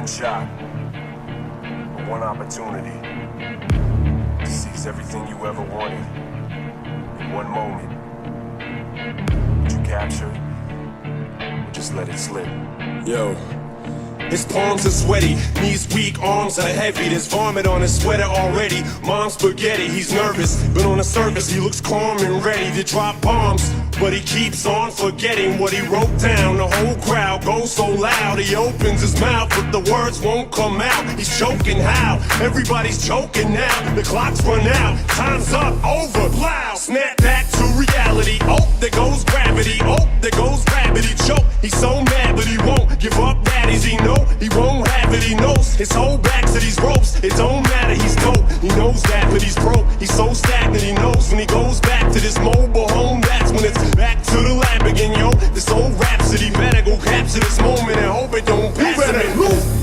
shot, but one opportunity to seize everything you ever wanted in one moment. Would you capture it, or just let it slip? Yo. His palms are sweaty, knees weak, arms are heavy. There's vomit on his sweater already. Mom's spaghetti, he's nervous, but on the surface he looks calm and ready to drop bombs. But he keeps on forgetting what he wrote down. The whole crowd goes so loud, he opens his mouth, but the words won't come out. He's choking how? Everybody's choking now. The clock's run out, time's up, over, loud. Snap back to reality. Oh, there goes gravity. Oh, there goes gravity. Choke. He's so mad, but he won't give up. Daddies, he know he won't have it. He knows his whole back to these ropes. It don't matter, he's dope. He knows that, but he's broke. He's so stagnant. He knows when he goes back to this mobile home, that's when it's back to the lab again, yo. This old rhapsody better go capture this moment and hope it don't pass him and move.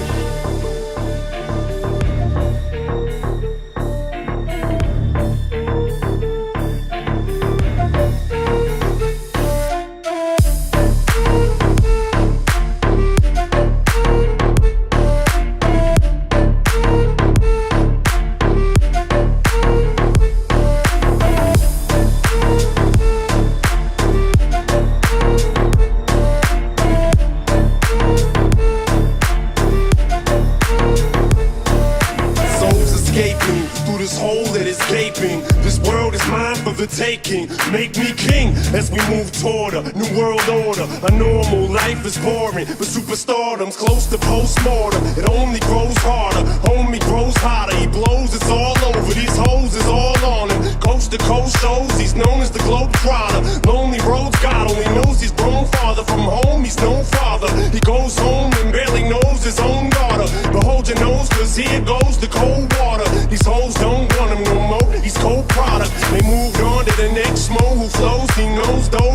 Through this hole that is gaping, this world is mine for the taking. Make me king as we move toward a new world order. A normal life is boring, but superstardom's close to postmortem. It only grows harder, homie grows hotter. He blows, it's all over. These hoes is all on him. Coast to coast shows, he's known as the Globetrotter. Lonely roads, God only knows he's grown farther from home. He's no father. He goes home and barely knows his own daughter. But hold your nose, cause here goes the cold water. These hoes don't want him no more. He's cold product. They moved on to the next mo who flows. He knows though